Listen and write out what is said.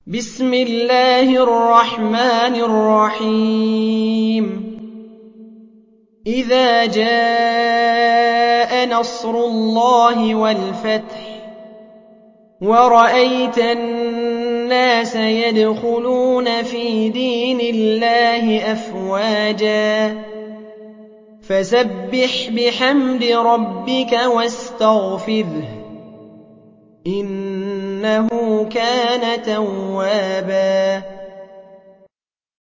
بسم الله الرحمن الرحيم إذا جاء نصر الله والفتح ورأيت الناس يدخلون في دين الله أفواجا فسبح بحمد ربك واستغفره إنه كان توابا